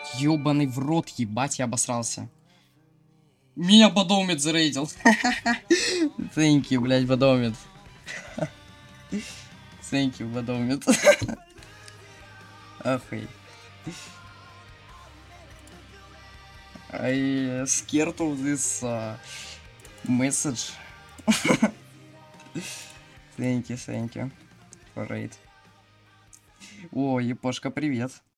Ёбаный в рот, ебать, я обосрался. Меня Бадоумит зарейдил. Thank you, блядь, Бадоумит. Thank you, Бадоумит. Охуй. I scared of this message. Thank you for it. О, Япошка, привет.